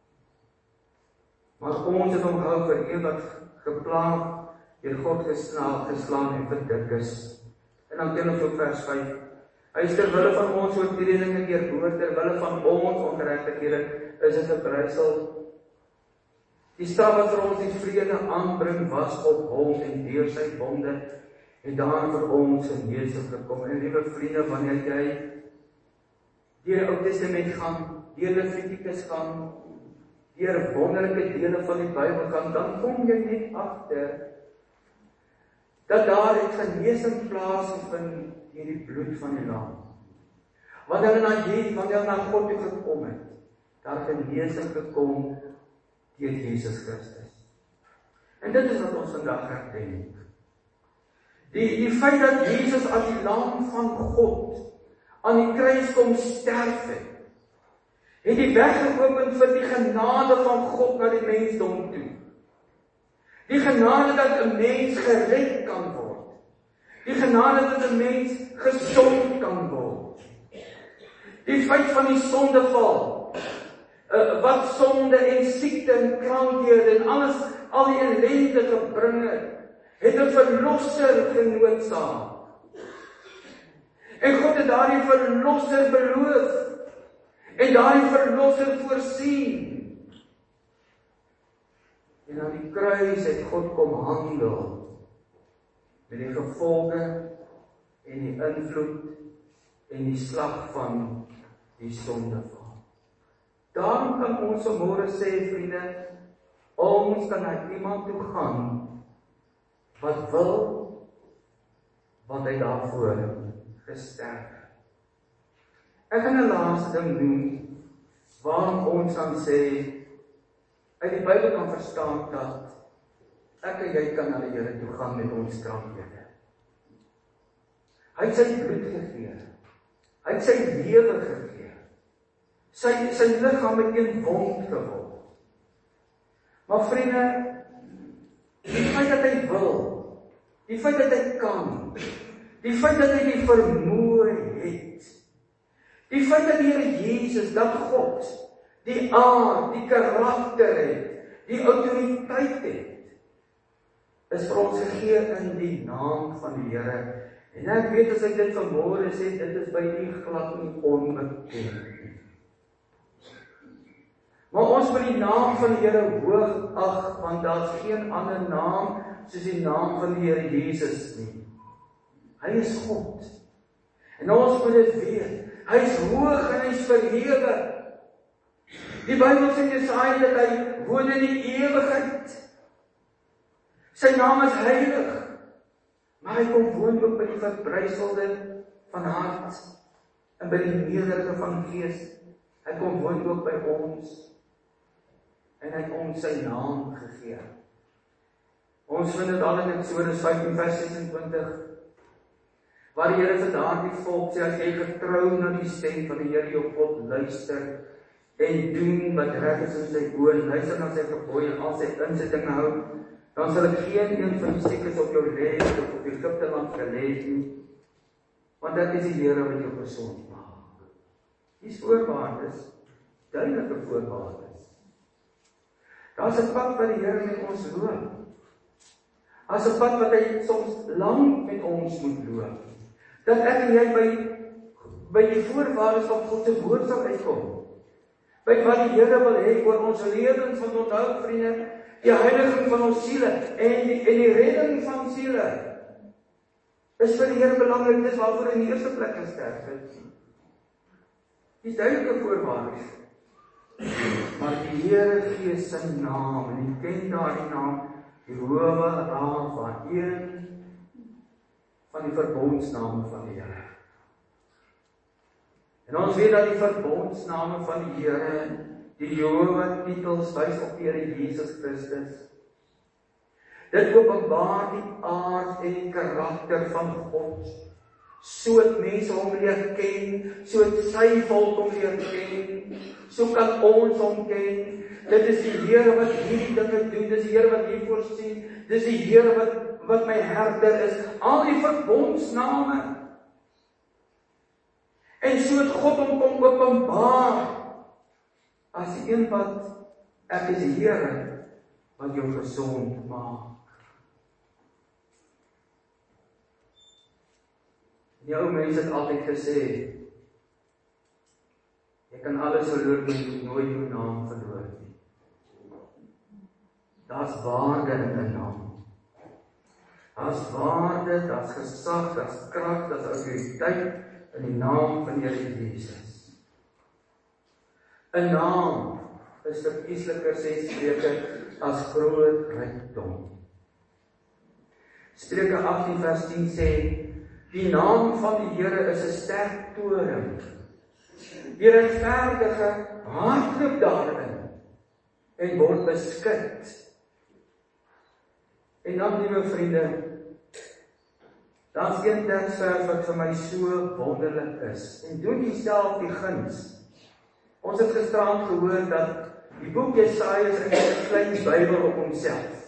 S1: Maar ons het hom gehou vir ewig geplaag, deur God geslaan, geslaan en verdik is. En dan teen ons op vers vyf, hy is terwille van ons oortredinge deurboor, terwille van ons ongeregtighede is dit verbrysel. Die straf wat vir ons die vrede aanbring was op hom, en deur sy wonde het daar vir ons genesing gekom. En liewe vriende, wanneer jy deur die Ou Testament gaan, deur Levitikus gaan, deur wonderlike dele van die Bybel gaan, dan kom jy net agter dat daar het genesing plaasgevind deur die bloed van die Lam. Wanneer hulle na Jesus, wanneer hulle na God toe gekom het, daar genesing gekom deur Jesus Christus. En dit is wat ons vandag herdenk. Die, die feit dat Jesus as die Lam van God aan die kruis kom sterf het, het die weg geopen vir die genade van God na die mensdom toe. Die genade dat 'n mens gered kan word. Die genade dat 'n mens gesond kan word. Die feit van die sondeval, uh, wat sonde en siekte en krankhede en alles, al die ellende gebring het, het 'n verlosser genoodsaak. En God het daardie verlosser beloof, en daardie verlosser voorsien. En aan die kruis het God kom handel met die gevolge en die invloed en die slag van die sondeval. Daarom kan ons vanmôre sê, vriende, ons kan na iemand toe gaan wat wil, wat hy daarvoor gesterf. Ek gaan 'n laaste ding doen, waarom ons kan sê, uit die Bybel kan verstaan dat ek en jy kan na die Here toe gaan met ons krankhede. Hy het sy bloed gegee. Hy het sy lewe gegee. Sy, sy liggaam het een wond geword. Maar vriende, die feit dat hy wil, die feit dat hy kan, die feit dat hy die vermoë het, die feit dat die Here Jesus, dat God, die aard, die karakter het, die autoriteit het, is vir ons gegee in die naam van die Here. En ek weet as ek dit vanmôre sê, dit is by u glad nie onbekend. Maar ons moet die naam van die Here hoog ag, want daar is geen ander naam soos die naam van die Here Jesus nie. Hy is God. En ons moet dit weet. Hy is hoog en hy is verhewe. Die Bybel sê Jesaja dat hy woon in die ewigheid. Sy naam is heilig. Maar hy kom woon ook by die verbryselde van hart en by die nederige van gees. Hy kom woon ook by ons. En hy het ons sy naam gegee. Ons vind dit al in Eksodus vyftien vers sesentwintig, waar die Here vir daardie volk sê, as jy getrou na die stem van die Here jou God luister, en doen wat reg is in sy oë, luister na sy gebooie en al sy insettinge hou, dan sal ek geen een van die siektes op jou lê of op Egipte land gelê nie, want dit is die Here wat jou gesond maak. Die voorwaardes duidelike voorwaardes. Daar's 'n pad wat die Here met ons loop. Daar's 'n pad wat hy soms lank met ons moet loop. Dat ek en jy by, by die voorwaardes van God se woord sal uitkom. By wat die Here wil hê oor ons lewens, want onthou vriende, die heiliging van ons siele en die, en die redding van siele is vir die Here belangrik, dis waarvoor hy in die eerste plek gesterf het. Die duidelike voorwaardes. Maar die Here gee sy naam, en jy ken daardie naam, Jehova Rafa, een van die verbondsname van die Here. En ons weet dat die verbondsname van die Here, die Jehova titels wys op die Here Jesus Christus. Dit openbaar die aard en die karakter van God. So het mense hom leer ken, so het sy volk hom leer ken, so kan ons hom ken. Dit is die Here wat hierdie dinge doen, dit is die Here wat hier voorsien, dit is die Here wat, wat my herder is, al die verbondsname. En so het God hom kom openbaar, as die een wat, ek is die Here, wat jou gesond maak. Die ou mense het altyd gesê, jy kan alles verloor, maar jy moet nooit jou naam verloor nie. Daar's waarde in 'n naam. Daar's waarde, daar's gesag, daar's krag, daar's autoriteit in die naam van die Here Jesus. 'n Naam is verkiesliker, sê Spreuke, as groot rykdom. Spreuke agttien vers tien sê, die naam van die Here is 'n sterk toring. Die regverdige hardloop daarin en word beskik. En dan, liewe vriende, daar's een teksvers wat vir my so wonderlik is. En doen jouself die guns. Ons het gisterand gehoor dat die boek Jesaja is 'n klein Bybel op homself.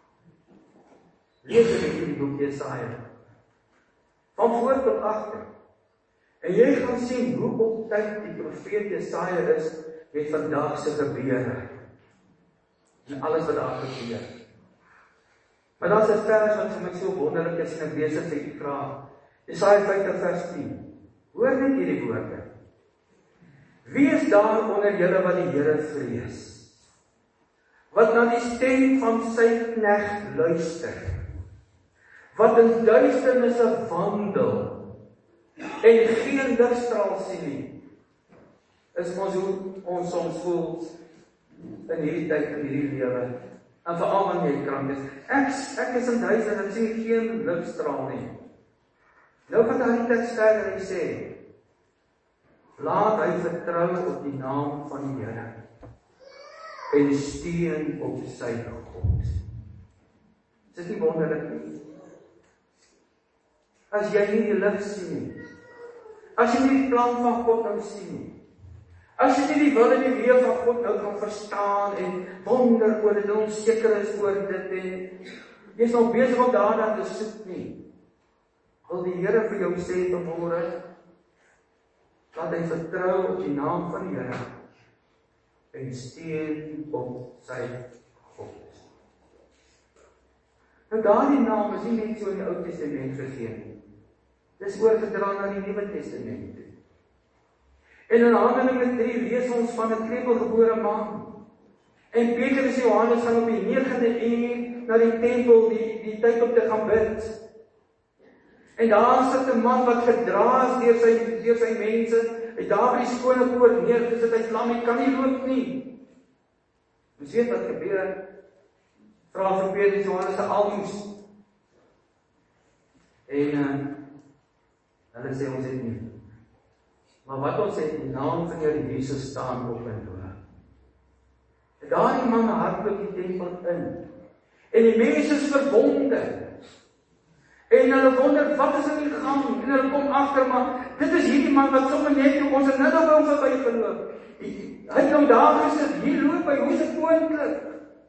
S1: Lees 'n bietjie die boek Jesaja. Van voor tot agter. En jy gaan sien hoe op tyd die profeet Jesaja is met vandag se gebeure. En alles wat daar gebeur. Maar daar's 'n vers wat vir my so wonderlik is en ek lees dit vir u vra. Jesaja vyftig vers tien. Hoor net hierdie woorde. Wie is daar onder julle wat die Here vrees? Wat na die stem van sy knegt luister? Wat in duisternisse wandel en geen ligstraal sien nie, is ons hoe ons soms voel in hierdie tyd, in hierdie lewe, en veral wanneer jy krank is. Ek, ek is in duister en sien geen ligstraal nie. Nou wat hy teks verder hy sê, laat hy vertrou op die naam van die Here en steun op sy God. Is dit nie wonderlik nie? As jy nie die lig sien nie, as jy nie die plan van God nou sien nie, as jy nie die wil en die weë van God nou kan verstaan en wonder oor dit, onseker is oor dit en jy is nog besig om daarna te soek nie, wil die Here vir jou sê vanmôre, laat hy vertrou op die naam van die Here en steun op sy God. Nou daardie naam is nie net so in die Ou Testament gegee nie. Dis oorgedra na die Nuwe Testament toe. En in Handelinge drie lees ons van 'n krepelgebore man. En Petrus en Johannes gaan op die negende uur na die tempel die, die tyd om te gaan bid. En daar sit 'n man wat gedra is deur sy, deur sy mense, hy daar by die skone poort neergesit, hy slam, hy kan nie loop nie. Ons weet wat gebeur, vra vir Petrus en Johannes 'n almoes. En uh, hulle sê ons het nie. Maar wat ons het, die naam van Here Jesus staan op en door. En daardie man hardloop die tempel in. En die mense is verbonde. En hulle wonder, wat is in die gang? En hulle kom agter, maar dit is hierdie man wat sommer net toe, ons het net op hom verby geloop. Hy het nou daar gesit, hier loop hy, hoe is dit moontlik?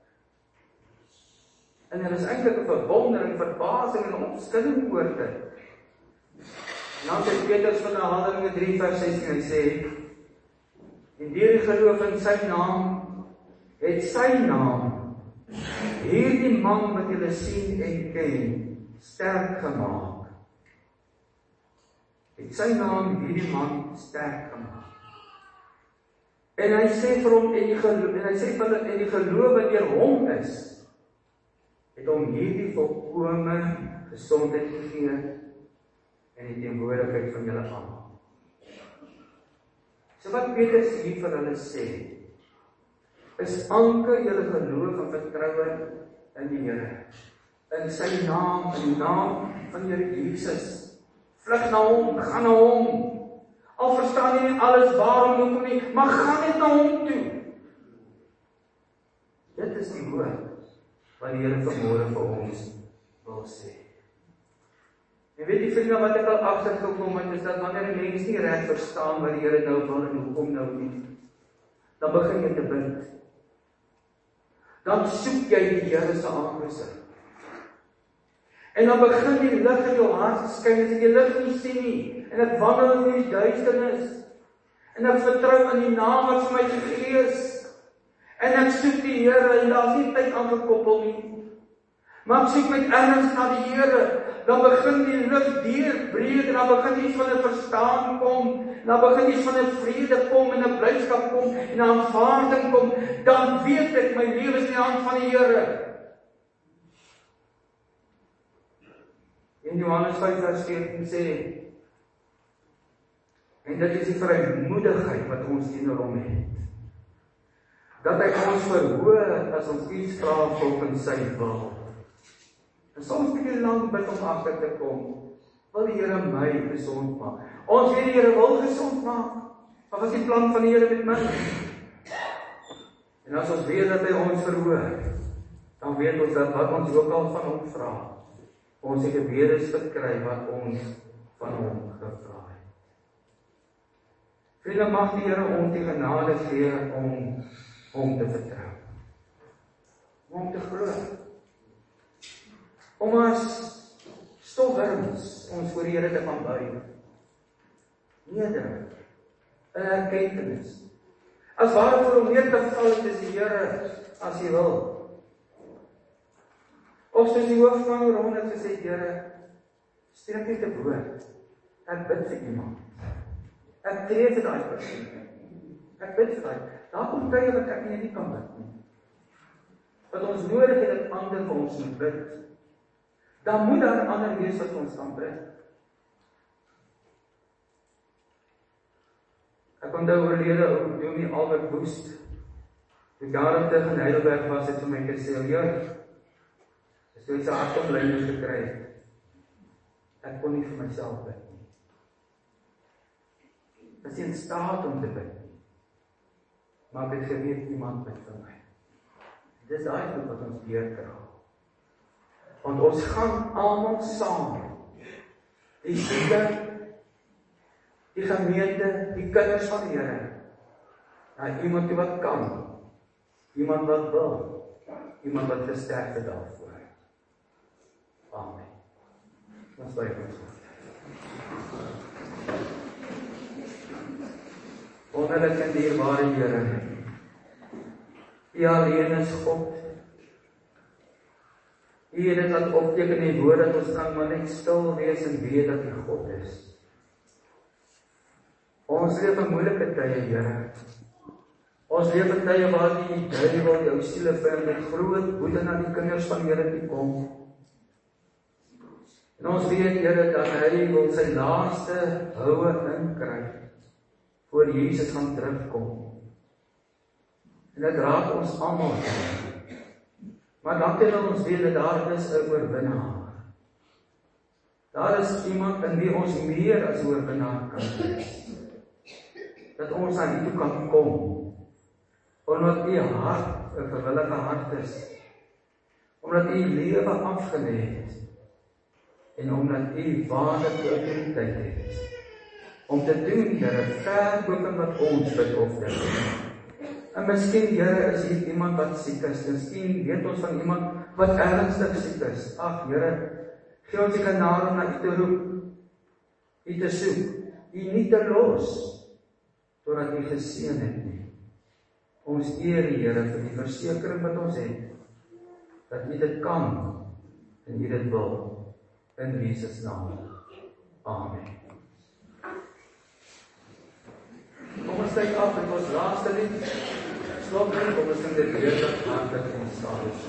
S1: En hulle is eintlik 'n verwondering, verbasing en opskudding oor dit. En dan sê Petrus van Handelinge drie vers sestien, hy sê, En deur die geloof in sy naam, het sy naam hierdie man wat julle sien en ken, sterk gemaak. Het sy naam hierdie man sterk gemaak. En hy sê vir hom, en die geloof, en hy sê vir hulle, en die geloof wat deur hom is, het hom hierdie volkome gesondheid gegee en die teenwoordigheid van julle almal. So wat Petrus hier vir hulle sê, is anker julle geloof en vertroue in die Here. In sy naam, in die naam van Here Jesus. Vlug na hom, gaan na hom. Al verstaan jy nie alles waarom hoekom nie, maar gaan net na hom toe. Dit is die woord wat die Here vanmôre vir ons wil sê. En weet jy vriende, wat ek al agtergekom het, is dat wanneer 'n mens nie reg verstaan wat die Here nou wil en hoekom nou nie, dan begin jy te bid. Dan soek jy die Here se aangesig. En dan begin die lig in jou hart skyn, as jy die lig nie sien nie, en ek wandel in die duisternis, en ek vertrou in die naam wat vir my gegee is, en ek soek die Here, en daar is nie tyd aangekoppel nie, maar ek soek met erns na die Here, dan begin die lig deurbreek, en dan begin iets van 'n verstaan kom, en dan begin iets van 'n vrede kom, en 'n blydskap kom, en 'n aanvaarding kom, dan weet ek, my lewe is in die hand van die Here. In Johannes vyf vers veertien sê, en dit is die vrymoedigheid wat ons teenoor hom het, dat hy ons verhoor as ons iets vra volgens sy wil. En soms bietjie lank bid om agter te kom, wil die Here my gesond maak. Ons weet die Here wil gesond maak, maar wat is die plan van die Here met my? En as ons weet dat hy ons verhoor, dan weet ons dat wat ons ook al van hom vra, ons die gebedes verkry wat ons van hom gevra het. Vriende, mag die Here ons die genade gee om hom te vertrou. Om hom te glo. Om as stofwurms ons voor die Here te kan buig. Nederig. 'n erkenning. As ware vir hom neer te val, is die Here as jy wil. Of soos die hoofman oor honderd gesê, Here, spreek net 'n woord. Ek bid vir iemand. Ek tree vir daai persoon. Ek bid vir daai. Daar kom tye wat ek nie kan bid nie. Wat ons nodig het dat ander vir ons moet bid. Dan moet daar ander wees wat ons kan bid. Ek onthou oorlede ou Dominee Albert Woest. Die jare terug in Heidelberg was, het vir my gesê, "Joh, as jy sy hartopleiding gekry het, ek kon nie vir myself bid nie. Ek is in staat om te bid, maar ek het geweet iemand bid vir my." Dis daai goed wat ons deurkry. Want ons gaan almal saam. Die sieke, die gemeente, die kinders van die Here. Na iemand wat kan, iemand wat wil, iemand wat versterk het daarvoor. Amen. Ons bid ons. Wonderlik en dierbare Here, U alleen is God. U het dit laat opteken in die woord dat ons kan maar net stil wees en weet dat U God is. Ons leef in moeilike tye, Here. Ons leef in tye waar die duiwel jou siele vir met groot woede na die kinders van die Here toe kom. En ons weet, Here, dat hy wil sy laaste houe inkry voor Jesus gaan terugkom. En dit raak ons almal. Maar dan kan ons weet dat daar is 'n oorwinnaar. Daar is iemand in wie ons meer as oorwinnaar kan wees. Dat ons aan U toe kan kom. Omdat U hart 'n gewillige hart is. Omdat U lewe afgelê het. En omdat U ware autoriteit het. Om te doen, Here, ver boven wat ons bid of dink. En miskien, Here, is hier iemand wat siek is. Miskien weet ons van iemand wat ernstig siek is. Ag, Here, gee ons die genade om na U te roep. U te soek. U nie te los. totdat U geseën het nie. Ons eer die Here vir die versekering wat ons het, dat U dit kan en U dit wil, in Jesus naam. Amen. Kom ons kyk af met ons laaste lied. Slot in, kom ons sing dit weer dat hartlik en salig.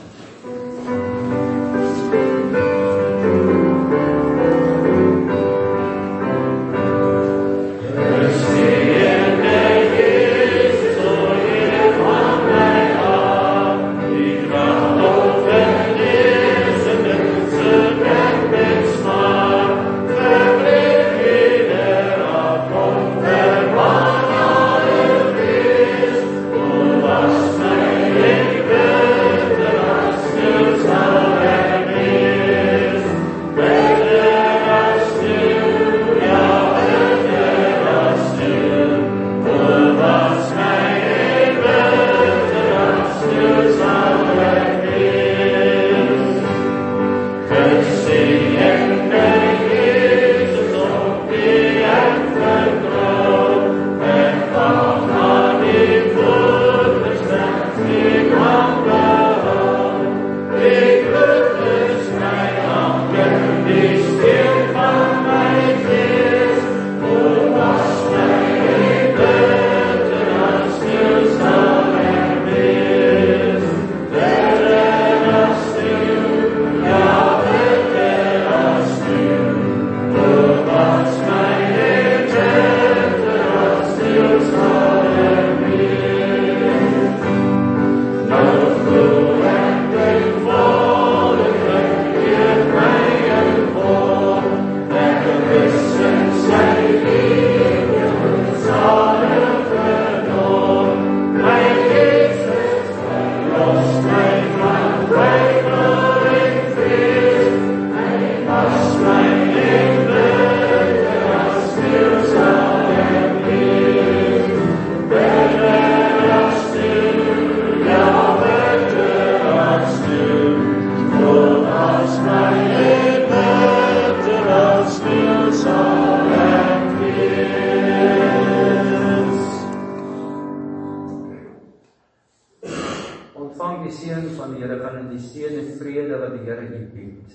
S1: Ontvang die seën van die Here, gaan in die seën en vrede wat die Here u bied.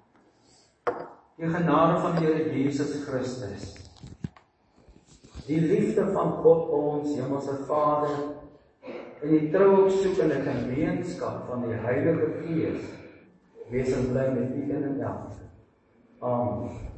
S1: Die genade van die Here Jesus Christus, die liefde van God ons Hemelse Vader, en die troue opsoekende gemeenskap van die Heilige Gees, wees en bly met u in en elk. Amen.